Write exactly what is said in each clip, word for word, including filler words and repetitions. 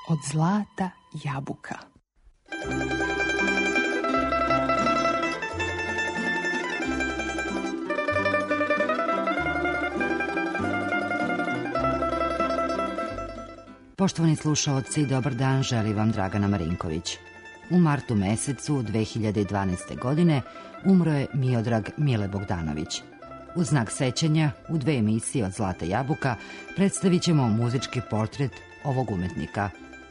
od zlata jabuka. Poštovani slušaoci, dobar dan, želi vam Dragana Marinković. U martu mesecu dve hiljade dvanaeste. godine umro je Miodrag Mile Bogdanović. U znak sećanja, u dve emisije od Zlata jabuka predstavit ćemo muzički portret ovog umetnika.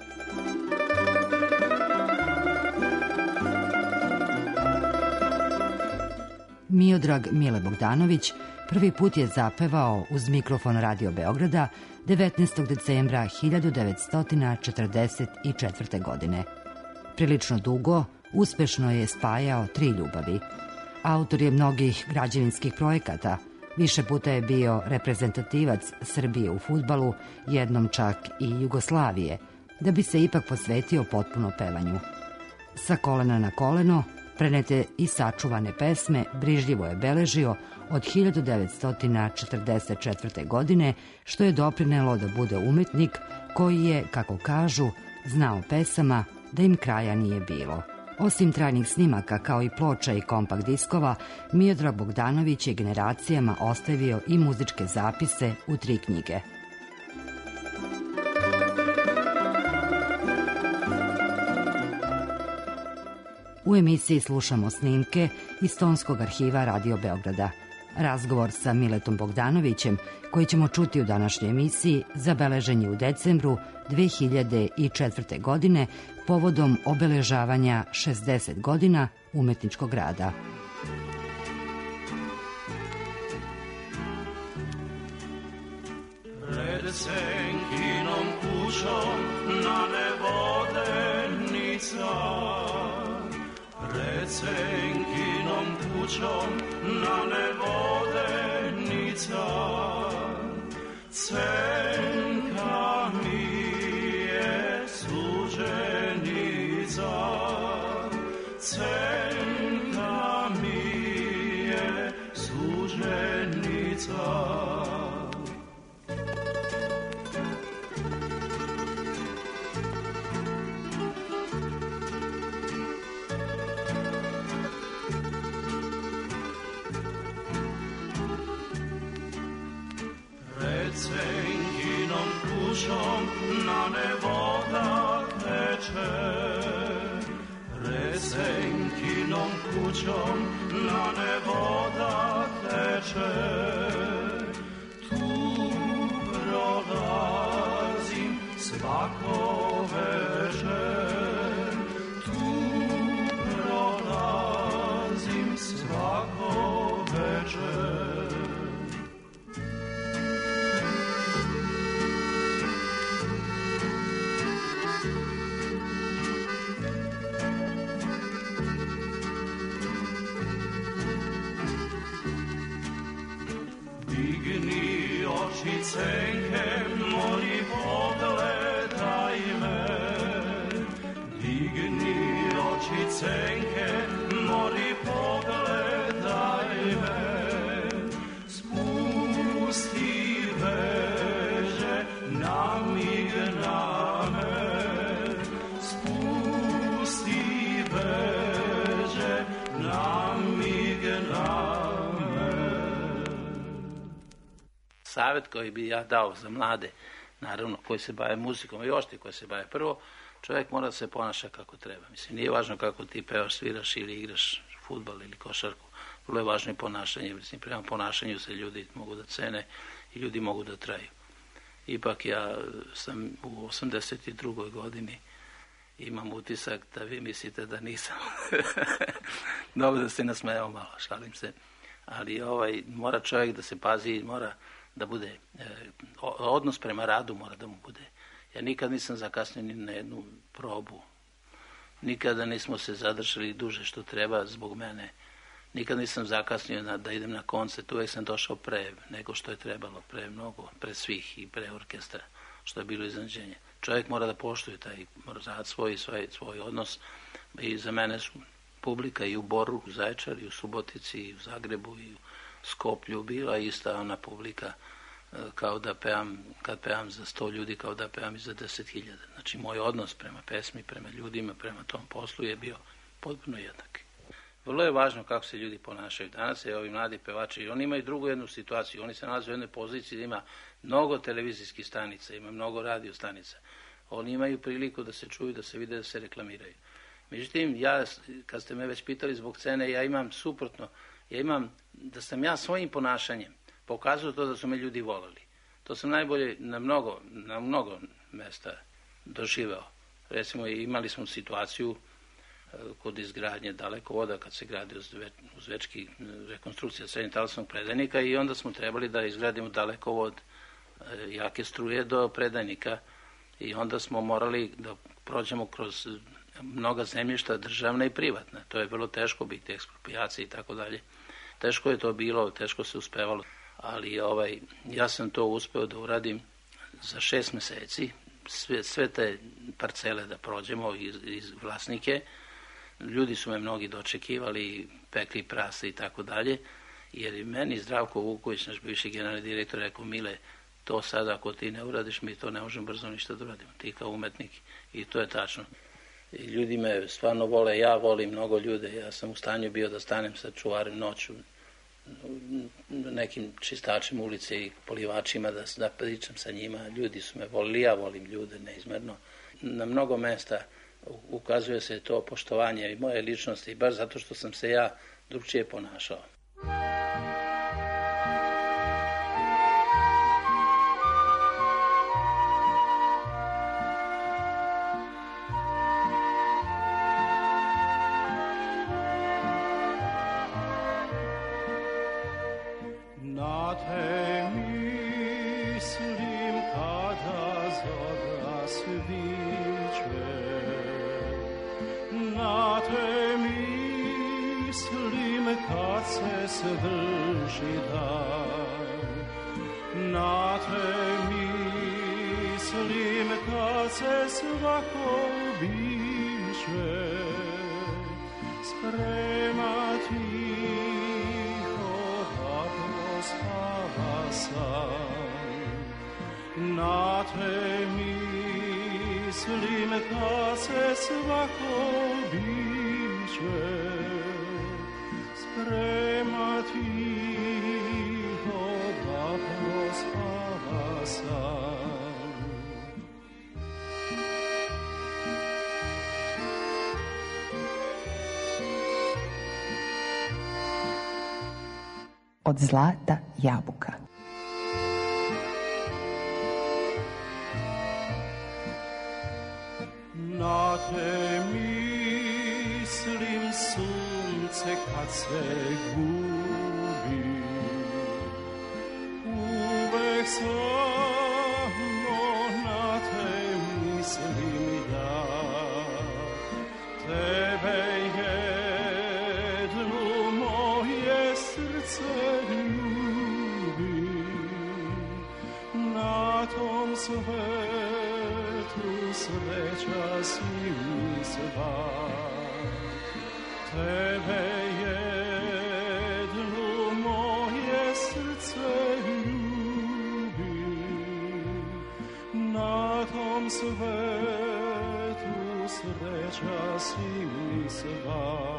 Miodrag Mile Bogdanović prvi put je zapevao uz mikrofon Radio Beograda devetnaestog decembra hiljadu devetsto četrdeset četvrte. godine. Prilično dugo, uspešno je spajao tri ljubavi. Autor je mnogih građevinskih projekata, više puta je bio reprezentativac Srbije u fudbalu, jednom čak i Jugoslavije, da bi se ipak posvetio potpuno pevanju. Sa kolena na koleno, prenete i sačuvane pesme brižljivo je beležio od hiljadu devetsto četrdeset četvrte. godine, što je doprinelo da bude umetnik koji je, kako kažu, znao pesama da im kraja nije bilo. Osim trajnih snimaka kao i ploča i kompakt diskova, Miodrag Bogdanović je generacijama ostavio i muzičke zapise u tri knjige. U emisiji slušamo snimke iz tonskog arhiva Radio Beograda. Razgovor sa Miletom Bogdanovićem, koji ćemo čuti u današnjoj emisiji, zabeležen je u decembru dve hiljade četvrte. godine povodom obeležavanja šezdeset godina umetničkog rada. Pred senkinom kućom na nevodenica, pred senkinom kućom na nevodenica, Cenka mi je suđenica, Cenka mi je suđenica. Cenkinom kućom na nevoda teče, pred senkinom kućom na nevoda teče, tu prolazim svako večer, tu prolazim svako večer. Cenke, moli pogledaj me, digni oči cenke, moli pogledaj me, spusti veže namigne me, spusti veže namigne me. Savjet koji bi ja dao za mlade, naravno, koji se bave muzikom i ošte koji se bave. Prvo, čovjek mora da se ponaša kako treba. Mislim, nije važno kako ti pevaš, sviraš ili igraš fudbal ili košarku. Vrlo je važno i ponašanje. Mislim, prema ponašanju se ljudi mogu da cene i ljudi mogu da traju. Ipak ja sam u osamdeset drugoj godini, imam utisak da vi mislite da nisam. Dobro da se nasmejao malo, šalim se. Ali ovaj, mora čovjek da se pazi, mora da bude, eh, odnos prema radu mora da mu bude. Ja nikad nisam zakasnio ni na jednu probu. Nikada nismo se zadržali duže što treba zbog mene. Nikad nisam zakasnio na, da idem na koncert. Uvijek sam došao pre nego što je trebalo, pre mnogo, pre svih i pre orkestra, što je bilo iznenađenje. Čovjek mora da poštuje taj rad svoj, svoj, svoj odnos. I za mene su publika i u Boru, u Zaječaru, i u Subotici, i u Zagrebu, i u Skoplju bila ista ona publika kao da pevam, kad pevam za sto ljudi, kao da pevam i za deset hiljada. Znači, moj odnos prema pesmi, prema ljudima, prema tom poslu je bio potpuno jednak. Vrlo je važno kako se ljudi ponašaju. Danas je ovi mladi pevači, oni imaju drugu jednu situaciju. Oni se nalaze u jednoj poziciji da ima mnogo televizijskih stanica, ima mnogo radio stanica. Oni imaju priliku da se čuju, da se vide, da se reklamiraju. Međutim, ja, kad ste me već pitali zbog cene, ja imam suprotno. Ja imam, da sam ja svojim ponašanjem pokazao to da su me ljudi volali. To sam najbolje na mnogo, na mnogo mesta doživeo. Recimo, imali smo situaciju kod izgradnje dalekovoda, kad se gradi uzvečki rekonstrukcija srednje talasnog predajnika, i onda smo trebali da izgradimo dalekovod jake struje do predajnika, i onda smo morali da prođemo kroz mnoga zemljišta, državna i privatna. To je bilo teško, biti eksproprijacije i tako dalje. Teško je to bilo, teško se uspevalo, ali ovaj, ja sam to uspeo da uradim za šest meseci, sve, sve te parcele da prođemo iz, iz vlasnike. Ljudi su me mnogi dočekivali, pekli prase i tako dalje, jer i meni Zdravko Vuković, naš bivši generalni direktor, rekao: Mile, to sada ako ti ne uradiš, mi to ne možemo brzo ništa da uradimo, ti kao umetnik. I to je tačno. I ljudi me stvarno vole, ja volim mnogo ljude, ja sam u stanju bio da stanem sa čuvarem noću, nekim čistačima ulice i polivačima, da, da pričam sa njima. Ljudi su me volili, ja volim ljude neizmerno. Na mnogo mesta ukazuje se to poštovanje i moje ličnosti, baš zato što sam se ja drugčije ponašao. Od zlata jabuka. Na te mislim, sunce kad se gubi, uvek samo na te mislim da tebe jednu moje srce ljubi. Na tom svetu sreća si mi sva, tebe jednu moje srce ljubi. Na tom svetu sreća si mi sva.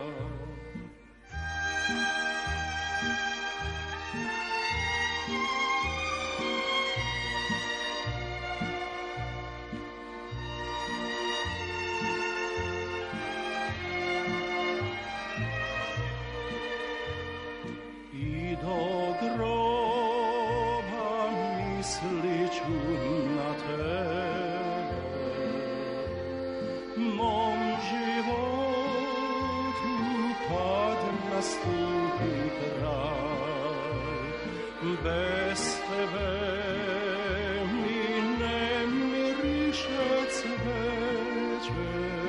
Bez tebe mi ne miriše cveće,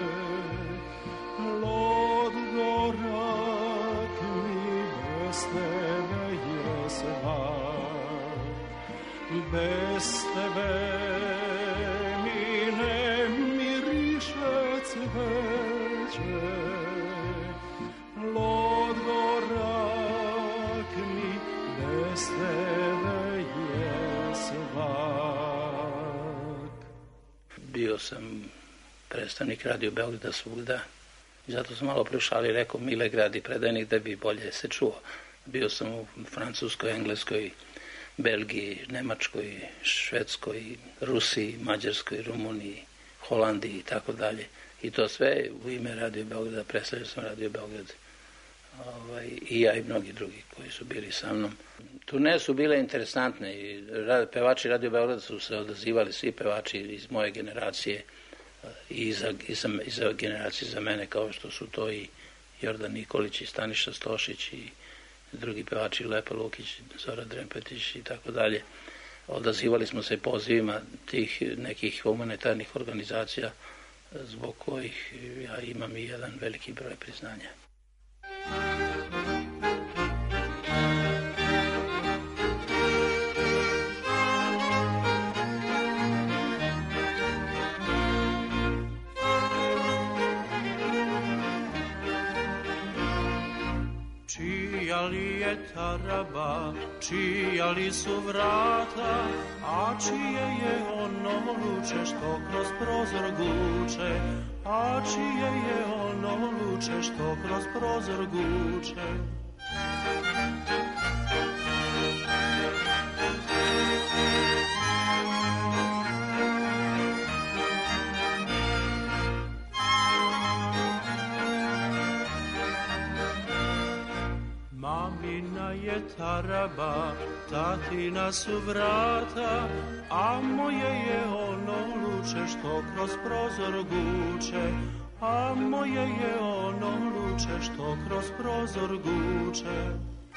plod gorak mi bez tebe je svak. Bez tebe mi ne miriše cveće, plod gorak mi bez tebe je sam predstavnik Radio Beograda svugda. I zato sam malo prešali, rekao Milegrad i predajnik da bi bolje se čuo. Bio sam u Francuskoj, Engleskoj, Belgiji, Nemačkoj, Švedskoj, Rusiji, Mađarskoj, Rumuniji, Holandiji i tako dalje. I to sve u ime Radio Beograda, predstavljao sam Radio Beograd. Ovaj, i ja i mnogi drugi koji su bili sa mnom. Turneje su bile interesantne i pevači Radio Beograda su se odazivali, svi pevači iz moje generacije i za, i za, i za generacije za mene, kao što su to i Jordan Nikolić i Staniša Stošić i drugi pevači, Lepa Lukić, Zora Drempetić i tako dalje. Odazivali smo se pozivima tih nekih humanitarnih organizacija zbog kojih ja imam i jedan veliki broj priznanja. Čija li je taraba, čija li su vrata, a čije je ono luče što kroz prozor guče, a čije je ono luče što kroz prozor guče. Mamina je taraba, tatina su vrata, a moje je ono luče što kroz prozor guče, a moje je ono luče što kroz prozor guče.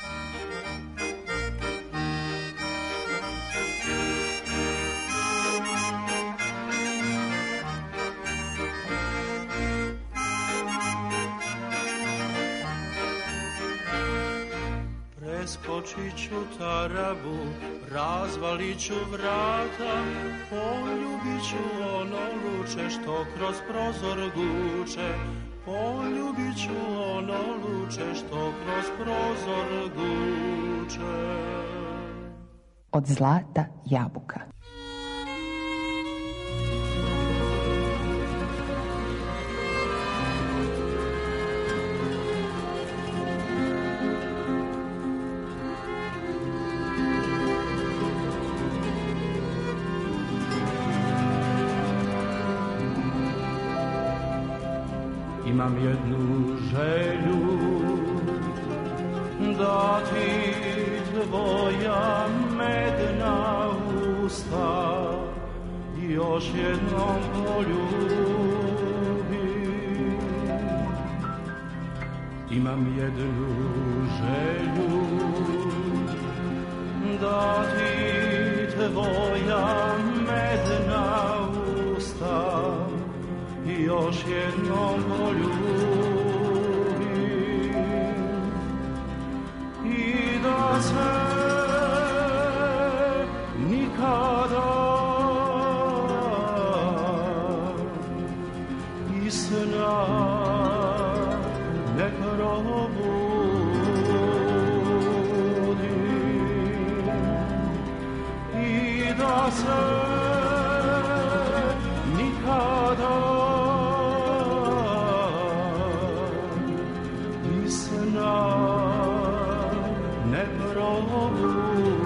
Preskočit ću tarabu, razvalit ću vrata, poljubit ću ono luče što kroz prozor guče, poljubit ću ono luče što kroz prozor guče. Od zlata jabuka. Imam jednu želju, da ti tvoja medna usta još jednom poljubim. Imam jednu želju, da ti tvoja medna usta još jednom poljubim i da se nikada iz sna ne probudim i da se nikada ne probudim.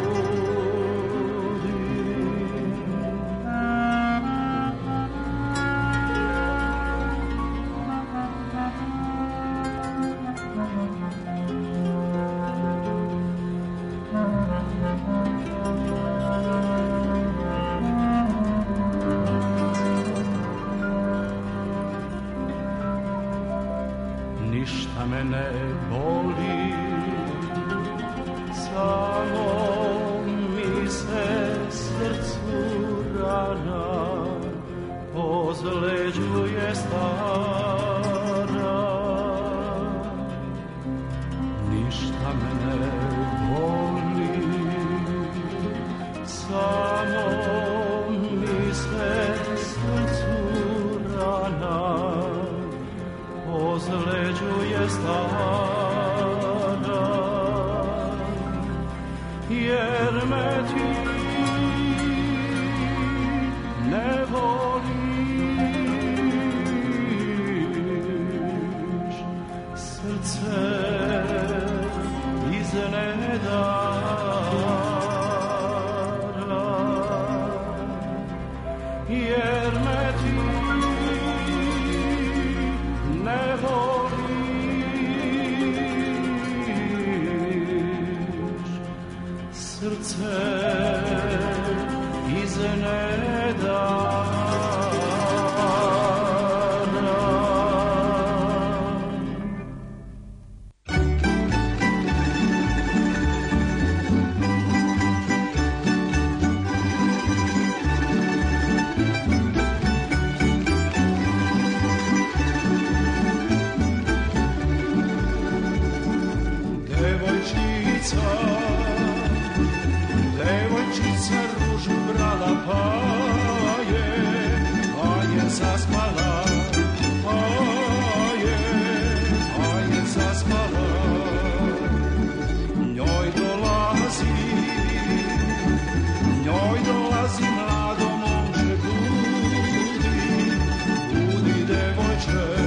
Ništa me ne boli, samo mi se srcu rana ozleđuje stara. Ništa me ne boli, samo mi se srcu rana ozleđuje stara, jer me ti ne voli. zaspala, a je, a je zaspala. Njoj dolazi, njoj dolazi mlado momče, budi, budi devojče.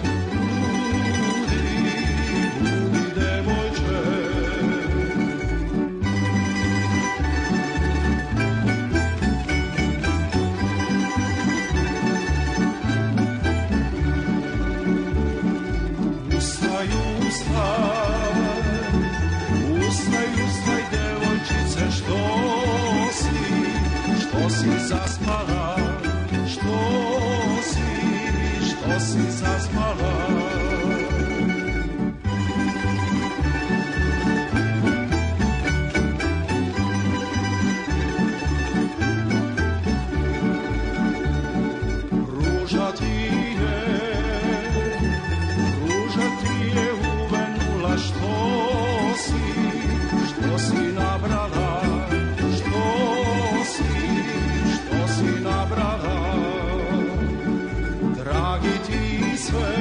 Zaspala, što si, što si zaspala? Ruža ti je, ruža ti je uvenula, što si, što si nabrala, što si, nabrala, dragi ti sve,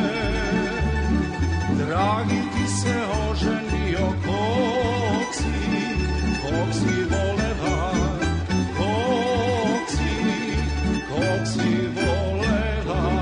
dragi ti se oženio, kog si, kog si volela, kog si, kog si volela.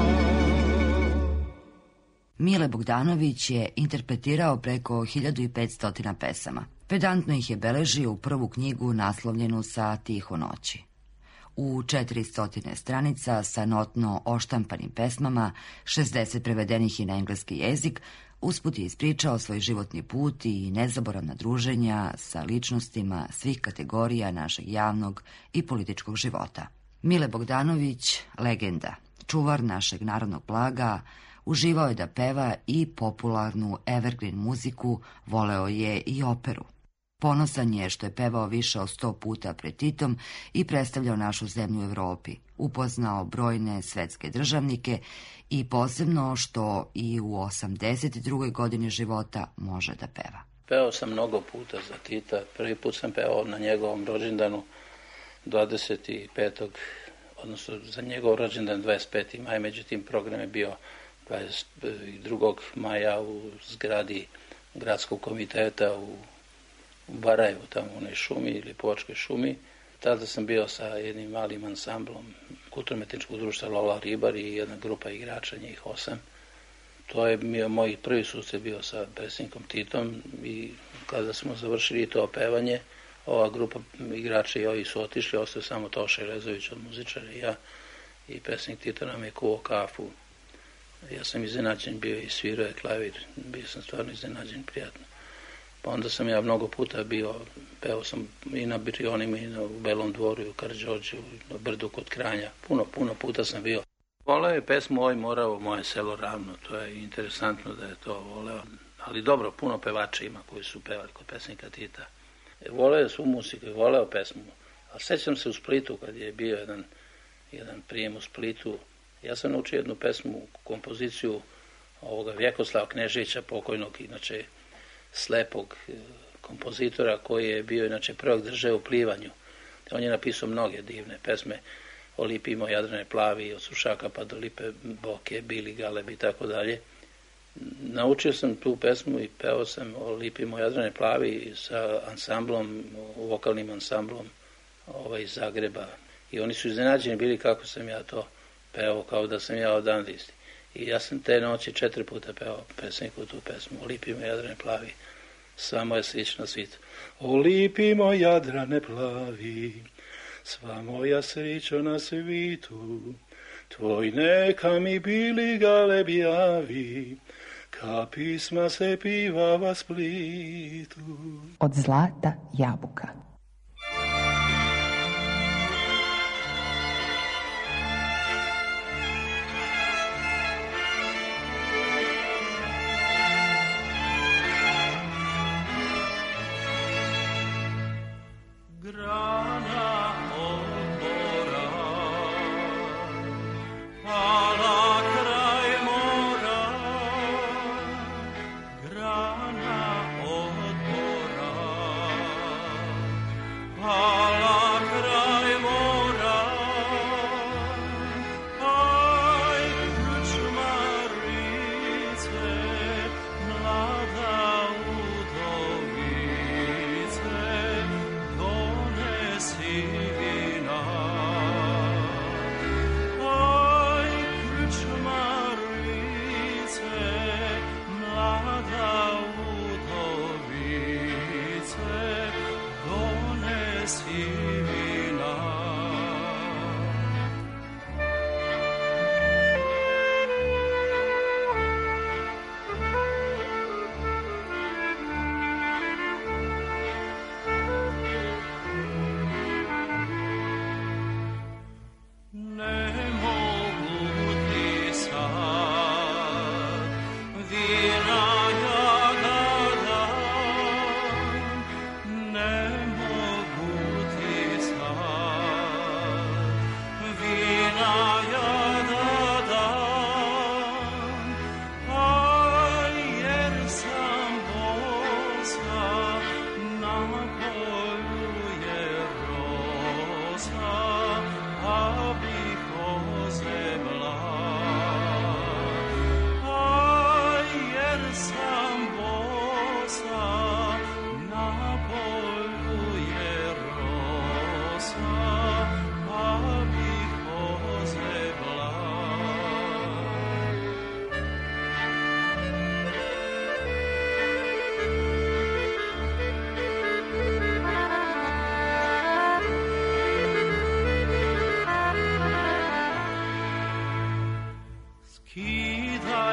Mile Bogdanović je interpretirao preko hiljadu i petsto pesama. Pedantno ih je beležio u prvu knjigu naslovljenu Sa tiho noći. U četiristo stranica sa notno oštampanim pesmama, šezdeset prevedenih i na engleski jezik, usput je ispričao svoj životni put i nezaboravna druženja sa ličnostima svih kategorija našeg javnog i političkog života. Mile Bogdanović, legenda, čuvar našeg narodnog blaga, uživao je da peva i popularnu evergreen muziku, voleo je i operu. Ponosan je što je pevao više od sto puta pred Titom i predstavljao našu zemlju u Evropi. Upoznao brojne svetske državnike i posebno što i u osamdeset drugoj godini života može da peva. Pevao sam mnogo puta za Tita. Prvi put sam pevao na njegovom rođendanu dvadeset petog odnosno za njegov rođendan dvadeset petog maja, međutim program je bio dvadeset drugog maja u zgradi gradskog komiteta u u Barajevu, tamo u onoj šumi ili Povačkoj šumi. Tada sam bio sa jednim malim ansamblom kulturno-umetničkog društva Lola Ribar i jedna grupa igrača, njih osam. To je bio moj prvi susret bio sa predsjednikom Titom i kada smo završili to pevanje, ova grupa igrača i ovi su otišli, ostao samo Toša Rezović od muzičara i ja, i predsjednik Tito nam je kuvao kafu. Ja sam iznenađen bio i svirao je klavir, bio sam stvarno iznenađen, prijatno. Pa onda sam ja mnogo puta bio, peo sam i na Birionima i na, u Belom dvoru i u Karađorđu, na Brdu kod Kranja. Puno, puno puta sam bio. Voleo je pesmu Oj morao moje selo ravno, to je interesantno da je to voleo. Ali dobro, puno pevača ima koji su pevali kod pesnika Tita. Voleo je svu muziku i voleo pesmu. Ali sećam se u Splitu kad je bio jedan, jedan prijem u Splitu. Ja sam naučio jednu pesmu, kompoziciju ovoga Vjekoslava Kneževića, pokojnog, inače slepog kompozitora koji je bio inače prvog države u plivanju. On je napisao mnoge divne pesme o Lipimo Jadrane plavi, od Sušaka pa do Lipe Boke, Bili Galeb i tako dalje. Naučio sam tu pesmu i peo sam o Lipimo Jadrane plavi sa ansamblom, vokalnim ansamblom ovaj, iz Zagreba. I oni su iznenađeni bili kako sam ja to peo, kao da sam ja odande isti. I ja sam te noći četiri puta peo pesniku tu pesmu, o Lipimo Jadrane plavi, sva moja sreća na svijetu. O Lipimo Jadrane plavi, sva moja sreća na svijetu, tvoj neka mi Bili Galeb javi, ka pisma se pivava Splitu. Od zlata jabuka.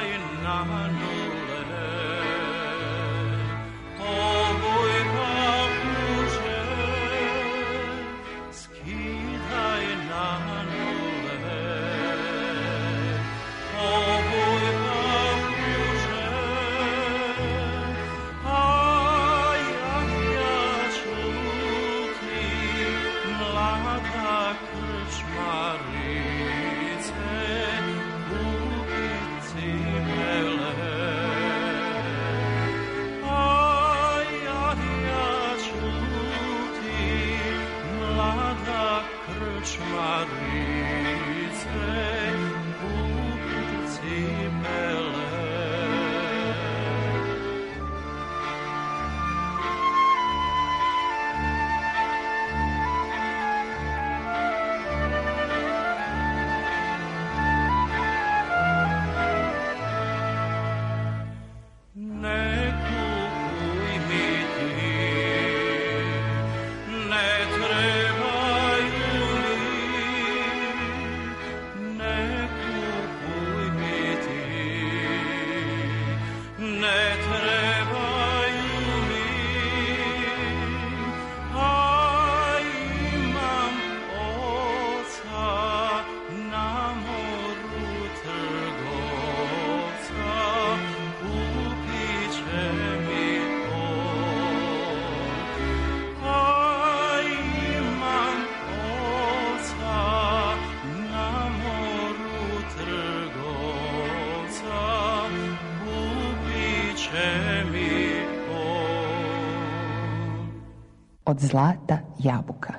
Od zlata jabuka.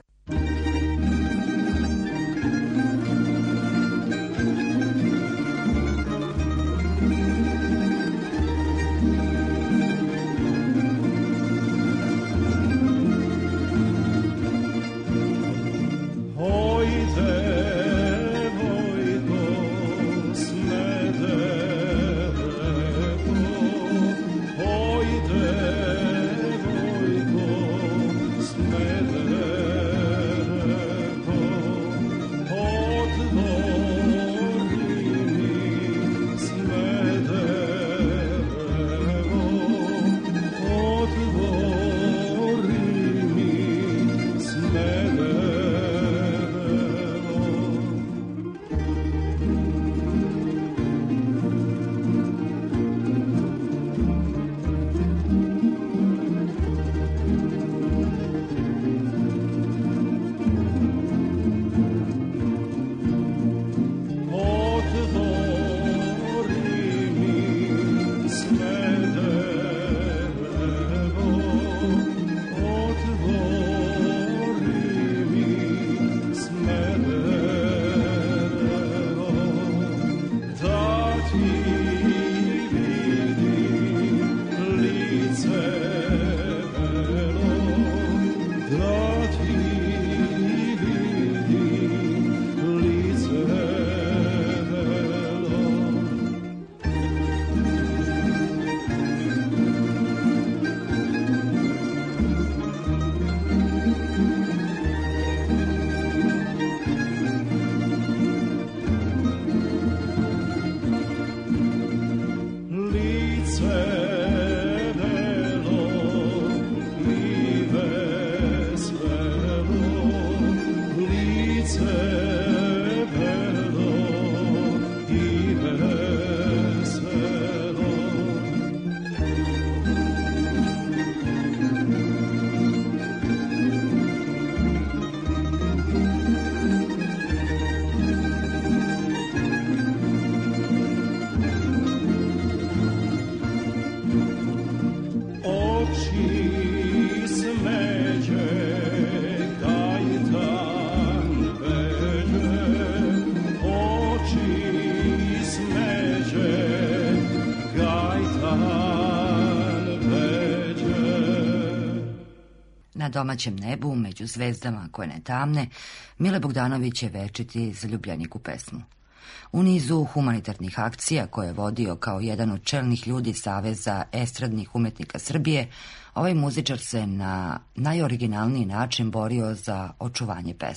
Na domaćem nebu, među zvezdama koje ne tamne, Mile Bogdanović je večiti zaljubljenik u pesmu. U nizu humanitarnih akcija koje je vodio kao jedan od čelnih ljudi Saveza estradnih umetnika Srbije, ovaj muzičar se na najoriginalniji način borio za očuvanje pesme.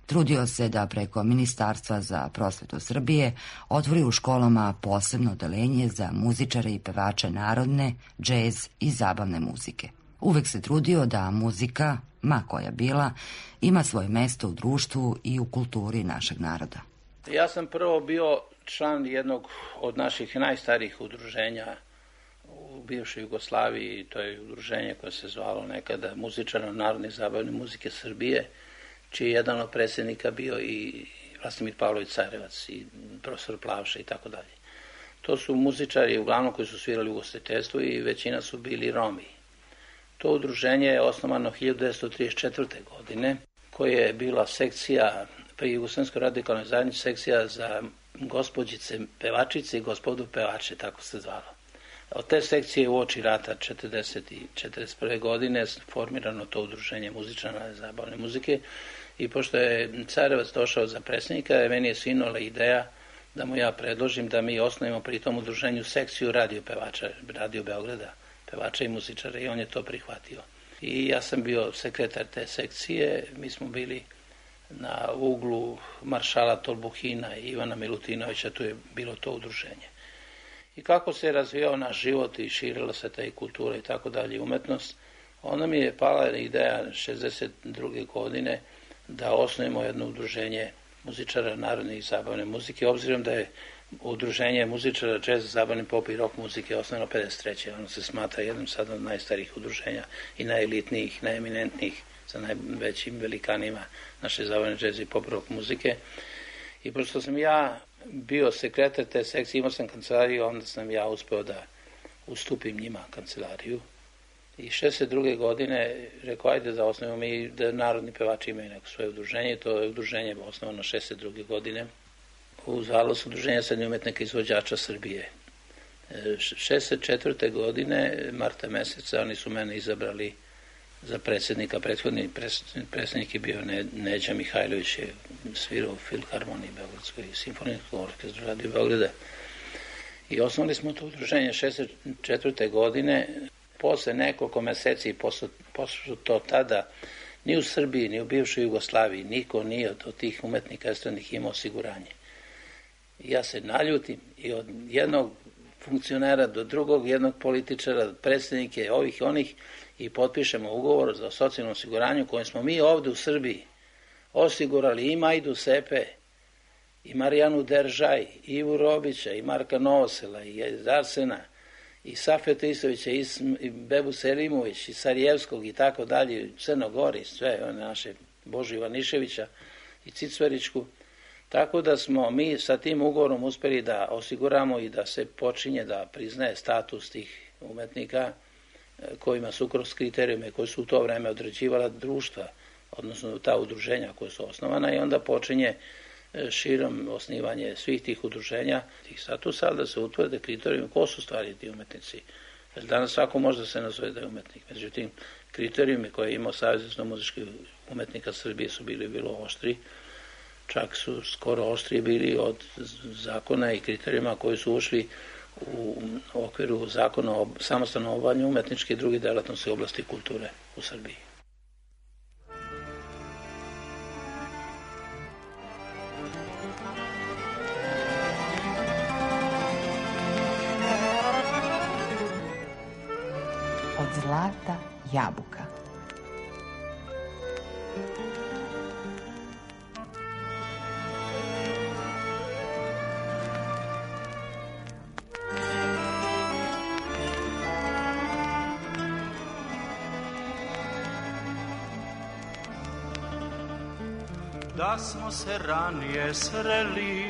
Trudio se da preko Ministarstva za prosvetu Srbije otvori u školama posebno odeljenje za muzičare i pevače narodne, džez i zabavne muzike. Uvek se trudio da muzika, ma koja bila, ima svoje mesto u društvu i u kulturi našeg naroda. Ja sam prvo bio član jednog od naših najstarijih udruženja u bivšoj Jugoslaviji. To je udruženje koje se zvalo nekada Muzičara narodne i zabavne muzike Srbije, čiji je jedan od predsjednika bio i Vlastimir Pavlović Carevac i profesor Plavša i tako dalje. To su muzičari uglavnom koji su svirali u ugostiteljstvu i većina su bili Romi. To udruženje je osnovano hiljadu devetsto trideset četvrte. godine, koje je bila sekcija pri Jugoslovenskoj radikalnoj zajednici, sekcija za gospođice pevačice i gospodu pevače, tako se zvalo. Od te sekcije u oči rata četrdeset i četrdeset prve. godine formirano to udruženje muzičara zabavne muzike i pošto je Carevac došao za predsjednika, meni je sinula ideja da mu ja predložim da mi osnovimo pri tom udruženju sekciju radio pevača, Radio Beograda, pevača i muzičara, i on je to prihvatio. I ja sam bio sekretar te sekcije, mi smo bili na uglu Maršala Tolbuhina i Ivana Milutinovića, tu je bilo to udruženje. I kako se je razvijao naš život i širila se ta i kultura i tako dalje, umetnost, onda mi je pala ideja šezdeset druge. godine da osnovimo jedno udruženje muzičara narodne i zabavne muzike, obzirom da je udruženje muzičara džez, zabavne pop i rock muzike osnovano pedeset treće. Ono se smatra jednom sad od najstarijih udruženja i najelitnijih, najeminentnijih, sa najvećim velikanima naše zabavne džez i pop rock muzike. I pošto sam ja bio sekretar te sekcije, imao sam kancelariju, onda sam ja uspeo da ustupim njima kancelariju. I šezdeset druge. godine rekao, ajde da osnovimo mi, da narodni pevači imaju neko svoje udruženje. To je udruženje osnovano šezdeset druge. godine. U Zalosu udruženja srednjih umetnika izvođača Srbije. šezdeset četvrte. godine, marta meseca, oni su mene izabrali za predsjednika. Prethodni predsjednik je bio Neđa Mihajlović, je svirao u Filharmoniji Beogradskoj i Simfonijskom orkestru Radio Beograda. I osnovali smo to udruženje šezdeset četvrte. godine. Posle nekoliko meseci, posle, posle to tada, ni u Srbiji, ni u bivšoj Jugoslaviji, niko nije od tih umetnika estradnih imao osiguranje. Ja se naljutim i od jednog funkcionera do drugog, jednog političara, predsjednike ovih i onih, i potpišemo ugovor za socijalno osiguranje kojem smo mi ovde u Srbiji osigurali i Majdu Sepe, i Marijanu Deržaj, i Ivu Robića, i Marka Novosela, i Arsena, i Safeta Istovića, i Bebu Selimović, i Sarijevskog, i tako dalje, i Crnogori, sve one naše, Božu Ivaniševića, i Cicveričku. Tako da smo mi sa tim ugovorom uspeli da osiguramo i da se počinje da priznaje status tih umetnika kojima su kroz kriterijume koji su u to vreme određivala društva, odnosno ta udruženja koja su osnovana, i onda počinje širom osnivanje svih tih udruženja, tih statusa, ali da se utvrde kriterijumi ko su stvari ti umetnici. Jer danas svako može da se nazove da je umetnik. Međutim, kriterijumi koje je imao Savez muzičkih umetnika Srbije su bili bilo oštri, čak su skoro oštriji bili od zakona i kriterijuma koji su ušli u okviru zakona o samostalnom obavljanju umetničke i druge delatnosti u oblasti kulture u Srbiji. Od zlata jabuka. Da smo se ranije sreli,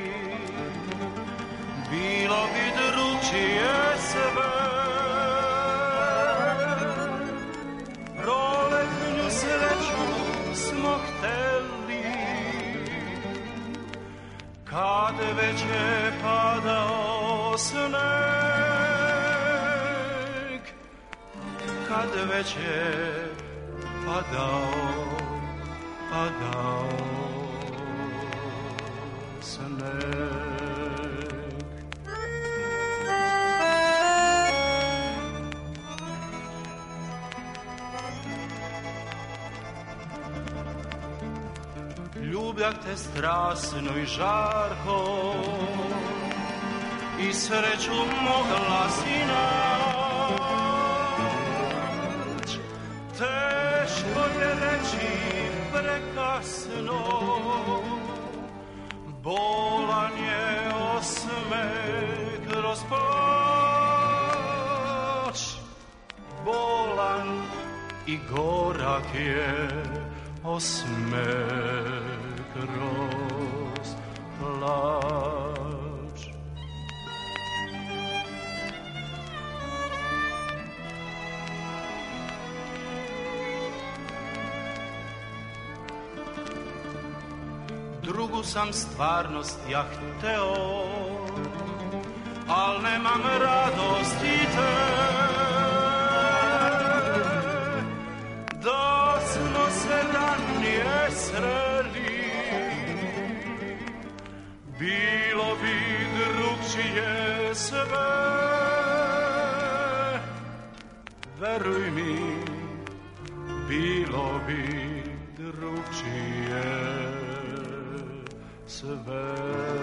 bilo bi drugčije sve. Proletnju sreću smo hteli, kad već je padao sneg, kad već je padao, padao sneg. voljak te strasno i žarko i sreću mogla si nać. Teško je reći prekasno, bolan je osmeh kroz plač, bolan i gorak je osmeh kroz plač. Drugu sam stvarnost ja hteo, al nemam radosti te, da smo se ranije sreli, bilo bi drugčije sve. Veruj mi, bilo bi drugčije sve.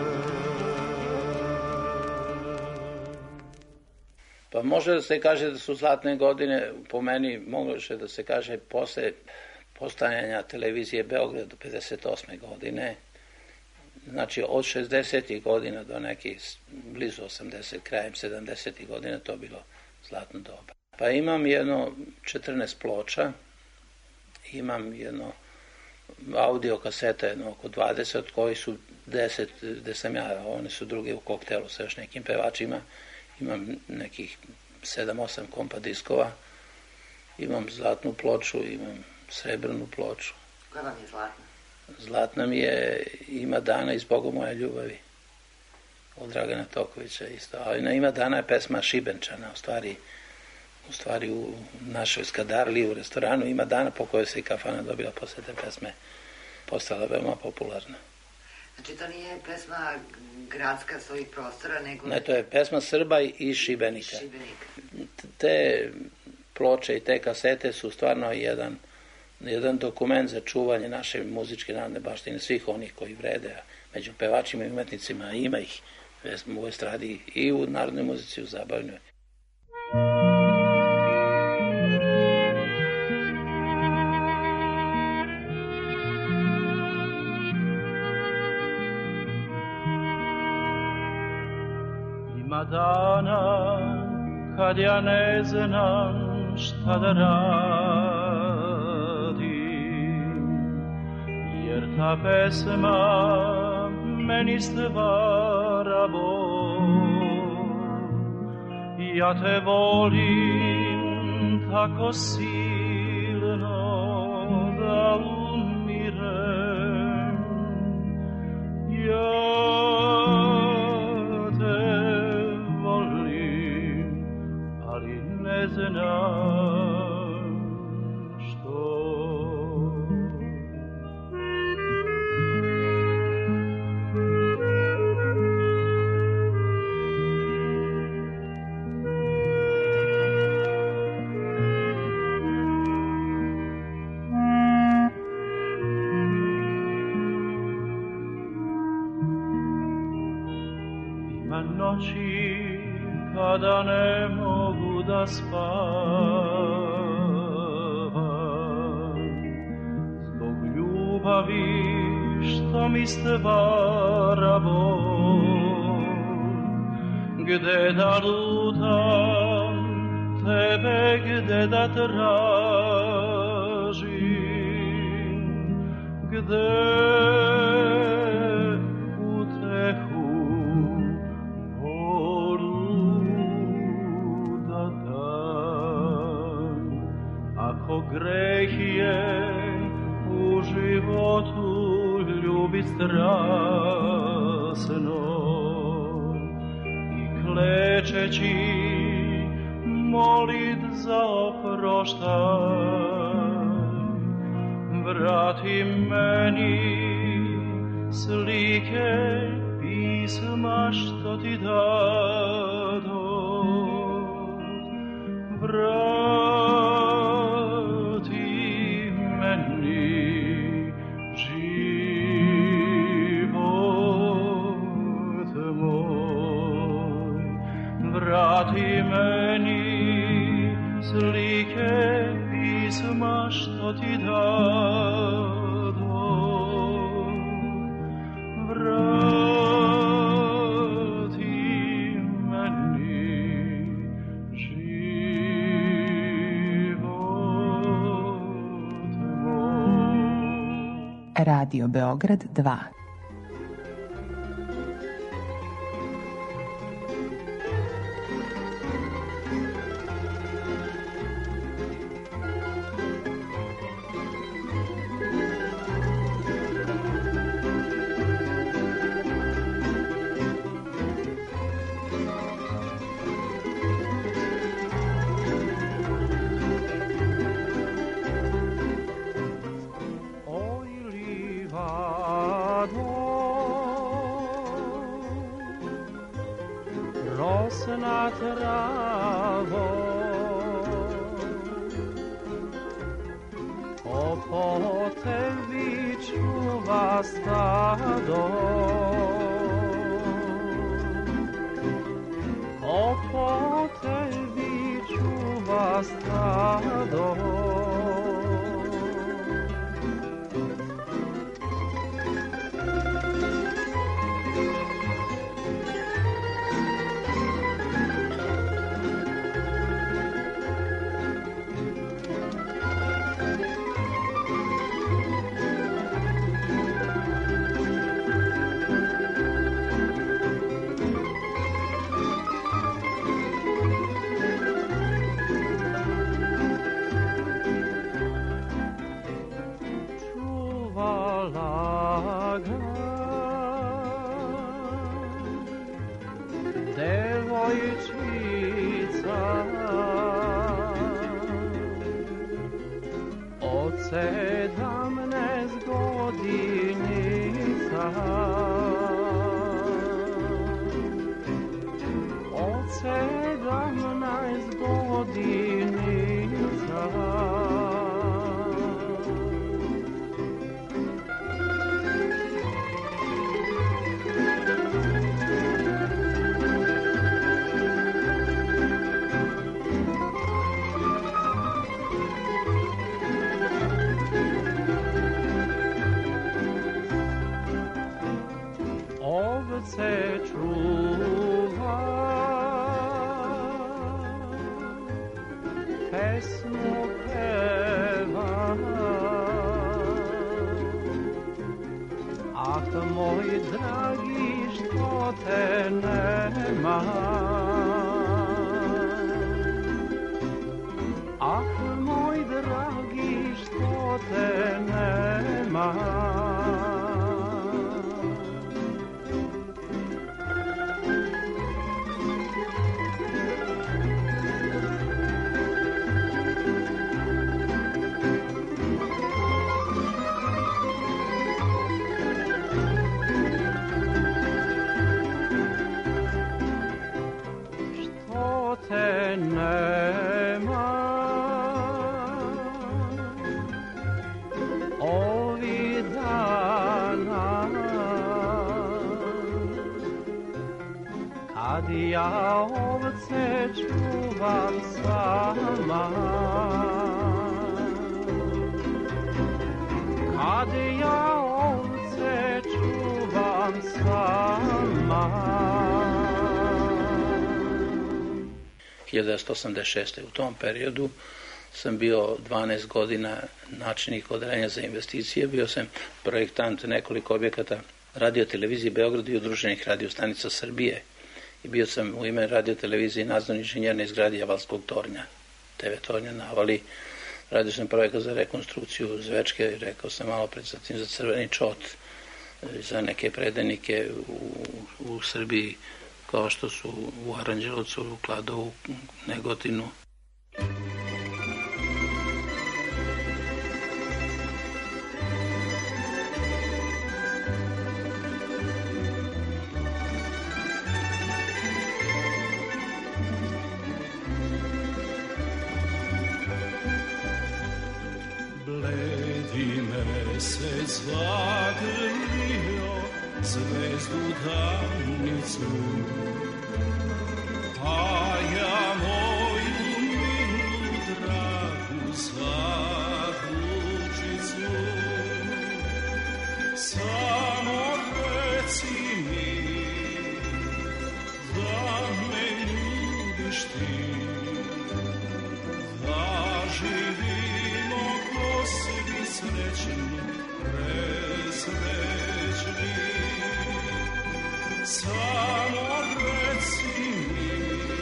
Pa može da se kaže da su zlatne godine, po meni može da se kaže posle postajanja televizije Beograd do pedeset osme godine, znači od šezdesetih godina do nekih blizu osamdeset, krajem sedamdesetih godina, to bilo zlatno doba. Pa imam jedno četrnaest ploča, imam jedno audio kaseta, jedno oko dvadeset, od koji su deset gde sam ja, one su druge u koktelu sa još nekim pevačima. Imam nekih sedam osam kompa diskova, imam zlatnu ploču, imam srebrnu ploču. Koja vam je zlatna? Zlatna mi je Ima dana iz Boga moje ljubavi, od Dragana Tokovića isto. A Ima dana je pesma Šibenčana, u stvari, u stvari u našoj Skadarli, u restoranu Ima dana, po kojoj se i kafana dobila posle te pesme, postala veoma popularna. Znači to nije pesma gradska s ovih prostora, nego... Ne, to je pesma Srba i Šibenika. Šibenika. Te ploče i te kasete su stvarno jedan, jedan dokument za čuvanje naše muzičke narodne baštine, svih onih koji vrede, a među pevačima i umetnicima ima ih u estradi i u narodnoj muzici, u zabavnoj. Ima dana kad ja ne znam šta da radim, jer ta pesma meni stvara bol. Ja te volim tako silno da umirem. Ja ne znam što. Ima noći kada ne mogu da spavam zbog ljubavi što mi stvara bol. Gde da lutam tebe, gde da tražim, gde greh je u životu ljubit strasno i klečeći molit za oproštaj. Vrati meni slike pisma što ti dado. Vrati meni život. vrati meni slike pisma što ti dado. Vrati meni život tvoj. Radio Beograd dva. Rosna travo, po tebi čuva stado, po tebi čuva stado. Sedamnaest godinica, od sedamnaest godinica. Se čuva pesmu peva, ah moj dragi što te nema, ah moj dragi što te nema. Kad ja ovce čuvam sama, kad ja ovce čuvam sama. hiljadu devetsto osamdeset šeste. U tom periodu sam bio dvanaest godina načelnik odeljenja za investicije, bio sam projektant nekoliko objekata radio televizije Beograd i udruženih radiostanica Srbije. I bio sam u ime radio televizije nadzorni inženjer na izgradi Avalskog tornja, te ve tornja na Avali. Radio sam projekat za rekonstrukciju Zvečke, rekao sam malo pred, zatim za Crveni čot, za neke predenike u, u Srbiji, kao što su u Aranđelovcu, u Kladovu, Negotinu. Mesec zagrlio zvezdu davnicu, a ljubiš ti, da živimo ko svi srećni, presrećni. Samo reci mi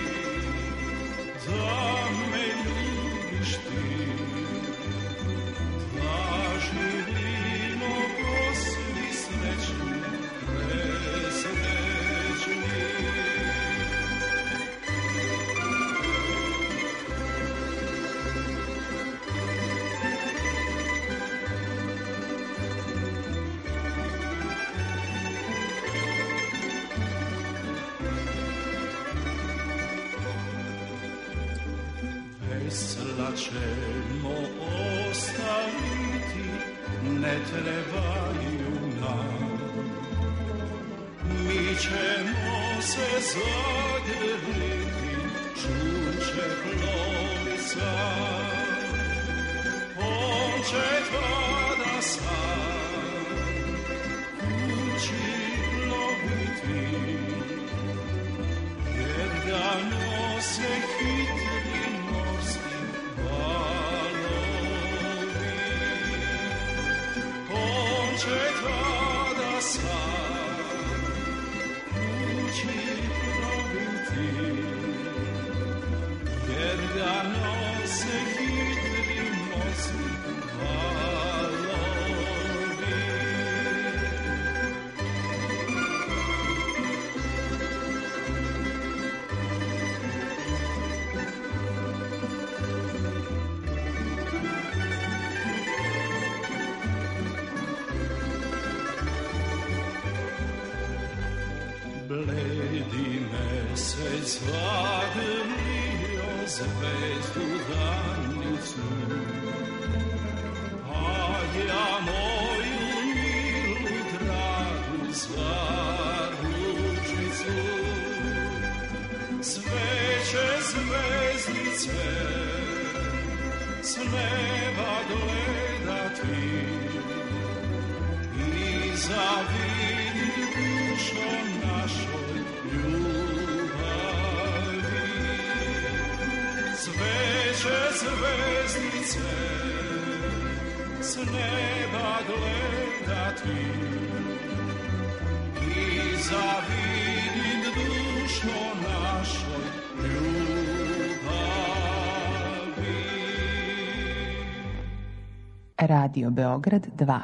da me ljubiš ti, da živimo ko svi srećni, presrećni. Vesla ćemo ostaviti, ne trebaju nam. Mi ćemo se zagrliti, čuće plovica. On će tada sam kući ploviti, jer ga nose hitri morski valovi. On će tada sam kući ploviti, jer ga nose hitri morski valovi. Bledi mesec zagrlio zvezdu danicu, a ja moju milu dragu za ručicu. Sveće zvezdice s neba gledati i zavidi dušo našoj ljubavi. Sveće zvezdice s neba gledati i zavidi dušo našoj ljubavi. Radio Beograd dva.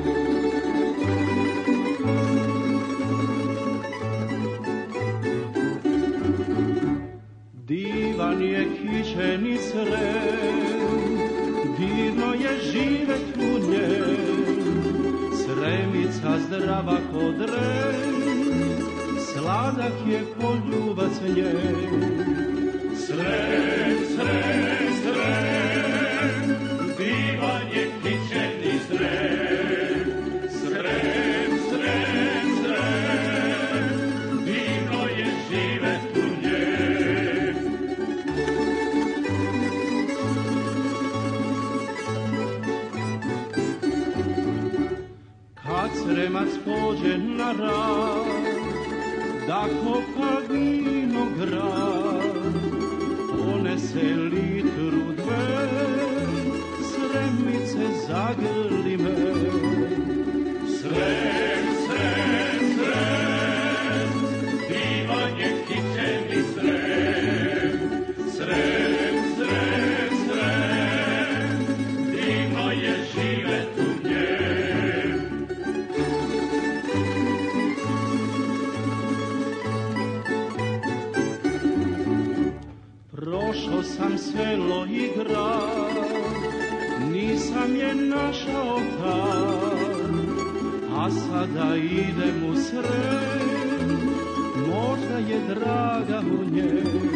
Divan je kićeni Srem, divno je živet u njem. Sremica zdrava ko dren, sladak je ko ljubac njen. Srem, Srem, Srem, divan je kićeni Srem. Srem, Srem, Srem, divno je živet u njem. Kad Sremac pođe na rad, da kopa vinograd, ponese litru dve, Sremice zagrli me. Srem, Srem, Srem, divan je kićeni Srem. Srem, Srem, Srem, divno je živet u njem. Prošao sam selo i grad, nisam je našao tad, a sada idem u Srem, možda je draga u njem.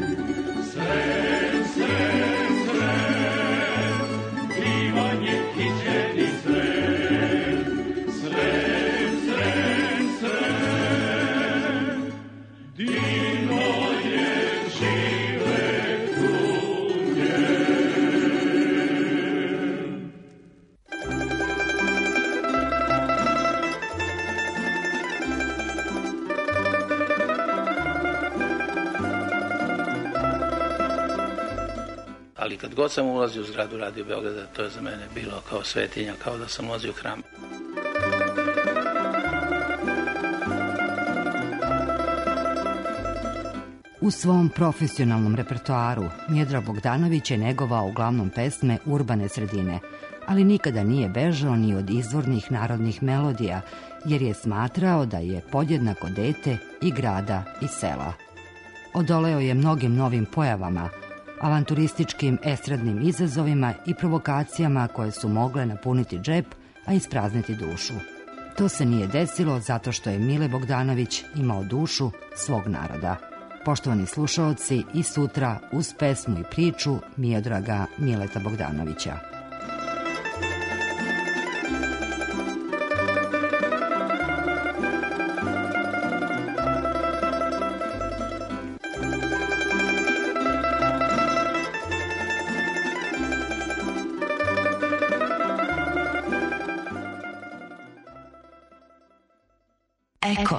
Srem, Srem, Srem, divan je kićeni Srem. Srem, Srem, Srem, divno je živet u njem. Ali kad god sam ulazio u zgradu Radio Beograda, to je za mene bilo kao svetinja, kao da sam ulazio u hram. U svom profesionalnom repertoaru Miodrag Bogdanović je negovao uglavnom pesme urbane sredine, ali nikada nije bežao ni od izvornih narodnih melodija, jer je smatrao da je podjednako dete i grada i sela. Odoleo je mnogim novim pojavama, avanturističkim estradnim izazovima i provokacijama koje su mogle napuniti džep, a isprazniti dušu. To se nije desilo zato što je Mile Bogdanović imao dušu svog naroda. Poštovani slušaoci, i sutra uz pesmu i priču Miodraga Mileta Bogdanovića. Eko.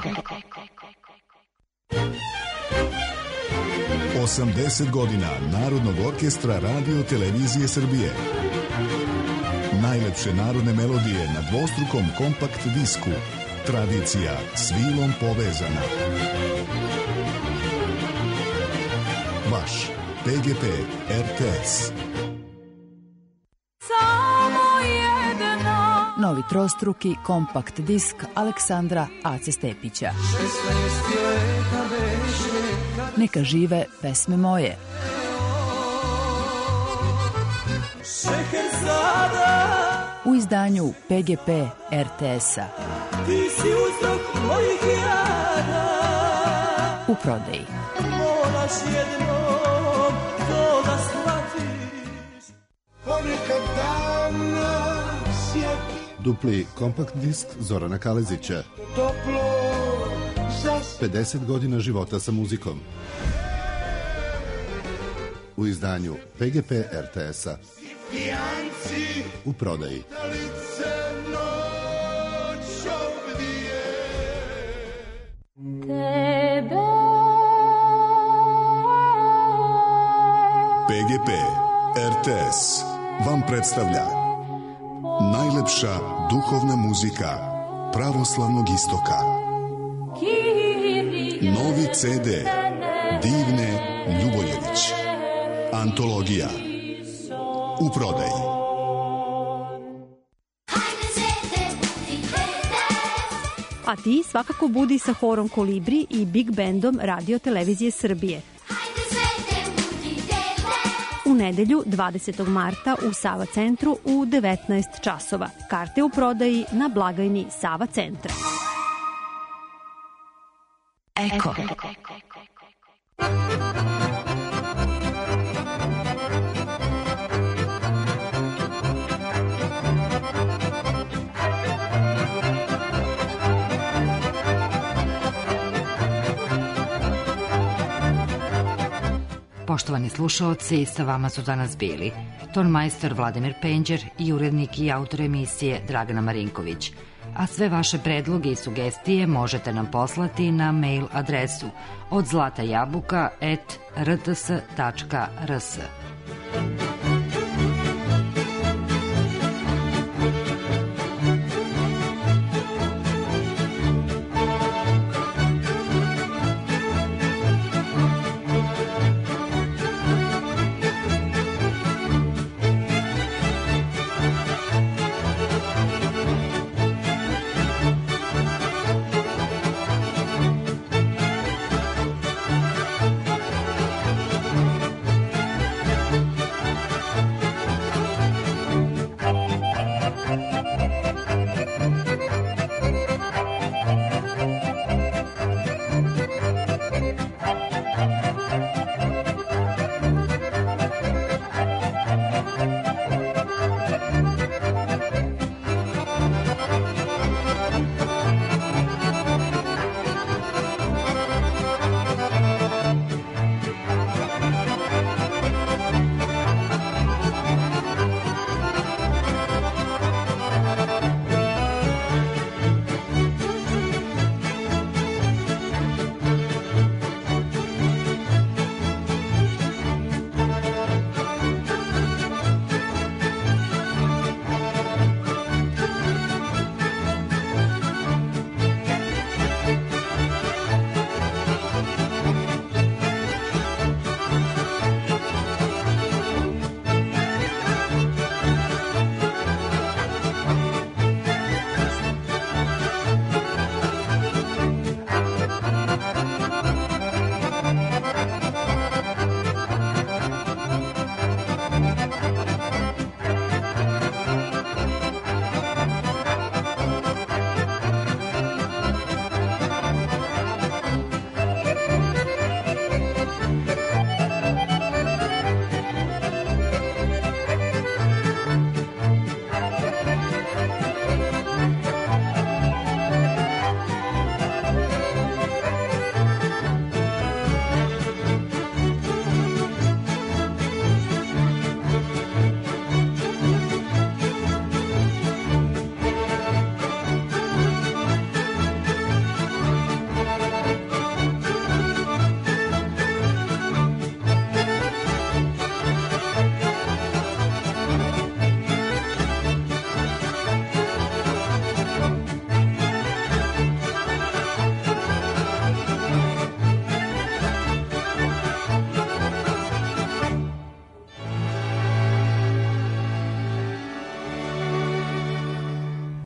osamdeset godina Narodnog orkestra Radio Televizije Srbije. Najlepše narodne melodije na dvostrukom kompakt disku. Tradicija s vilom povezana. Vaš P G P R T S. Novi trostruki kompakt disk Aleksandra Ace Stepića. Neka žive pesme moje. U izdanju P G P R T S-a. U prodaji. Dupli kompakt disk Zorana Kalezića. pedeset godina života sa muzikom. U izdanju P G P R T S-a. U prodaji. P G P R T S vam predstavlja najlepša duhovna muzika pravoslavnog istoka. Novi C D Divne Ljuboljević. Antologija. U prodaji. A ti svakako budi sa horom Kolibri i Big Bandom Radio Televizije Srbije. U nedelju dvadesetog marta u Sava centru u devetnaest časova. Karte u prodaji na blagajni Sava centra. Eko. Poštovani slušaoci, sa vama su danas bili tonmajstor Vladimir Penđer i urednik i autor emisije Dragana Marinković. A sve vaše predloge i sugestije možete nam poslati na mail adresu od zlata jabuka at r t s tačka r s.